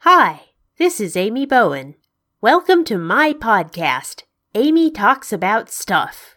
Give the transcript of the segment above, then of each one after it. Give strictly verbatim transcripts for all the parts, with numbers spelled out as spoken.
Hi, this is Amy Bowen. Welcome to my podcast, Amy Talks About Stuff.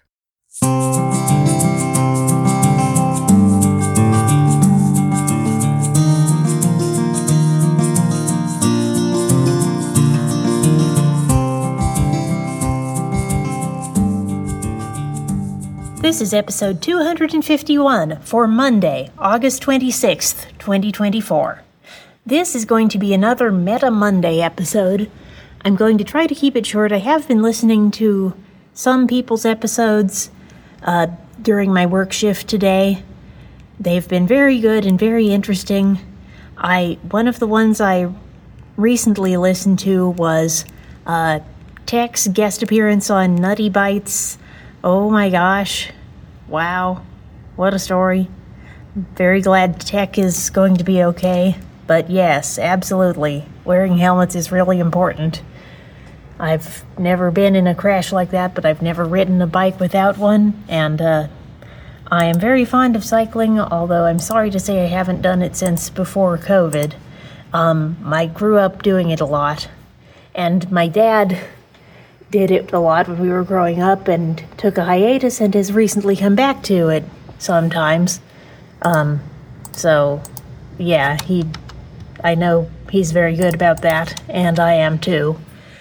This is episode two hundred fifty-one for Monday, August twenty-sixth, twenty twenty-four. This is going to be another Meta Monday episode. I'm going to try to keep it short. I have been listening to some people's episodes uh, during my work shift today. They've been very good and very interesting. I one of the ones I recently listened to was uh, Tech's guest appearance on Nutty Bites. Oh my gosh. Wow. What a story. Very glad Tech is going to be okay. But yes, absolutely. Wearing helmets is really important. I've never been in a crash like that, but I've never ridden a bike without one. And uh, I am very fond of cycling, although I'm sorry to say I haven't done it since before COVID. Um, I grew up doing it a lot. And my dad did it a lot when we were growing up and took a hiatus and has recently come back to it sometimes. Um, so, yeah, he... I know he's very good about that, and I am too.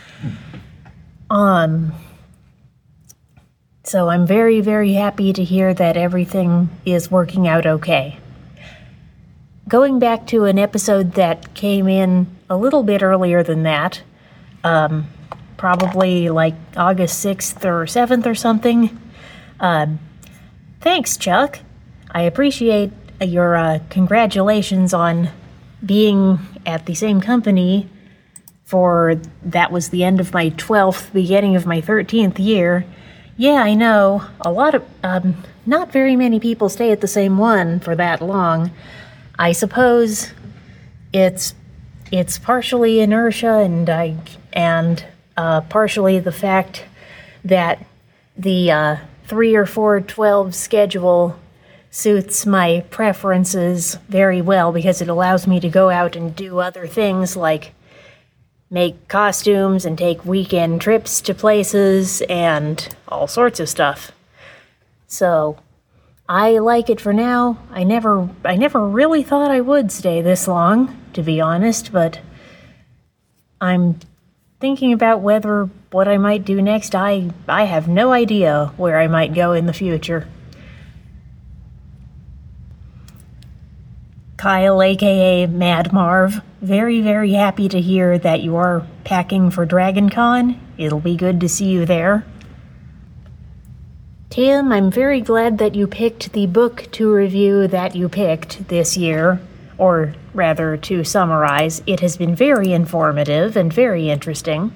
Um, so I'm very, very happy to hear that everything is working out okay. Going back to an episode that came in a little bit earlier than that, um, probably like August sixth or seventh or something. Um, thanks, Chuck. I appreciate your uh, congratulations on being at the same company for, that was the end of my twelfth, beginning of my thirteenth year. Yeah, I know, a lot of, um, not very many people stay at the same one for that long. I suppose it's, it's partially inertia and I, and, uh, partially the fact that the, uh, three or four twelve schedule suits my preferences very well because it allows me to go out and do other things like make costumes and take weekend trips to places and all sorts of stuff. So I like it for now. I never I never really thought I would stay this long, to be honest, but I'm thinking about whether what I might do next. I I have no idea where I might go in the future. Kyle, aka Mad Marv, very, very happy to hear that you are packing for DragonCon. It'll be good to see you there. Tim, I'm very glad that you picked the book to review that you picked this year, or rather, to summarize, it has been very informative and very interesting.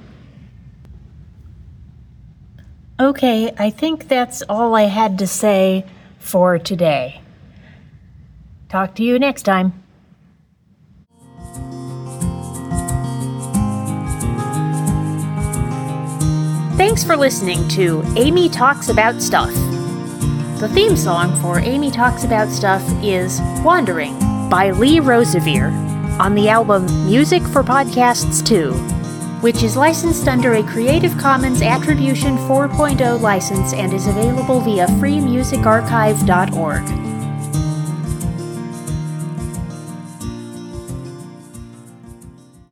Okay, I think that's all I had to say for today. Talk to you next time. Thanks for listening to Amy Talks About Stuff. The theme song for Amy Talks About Stuff is Wandering by Lee Rosevere on the album Music for Podcasts two, which is licensed under a Creative Commons Attribution four point oh license and is available via free music archive dot org.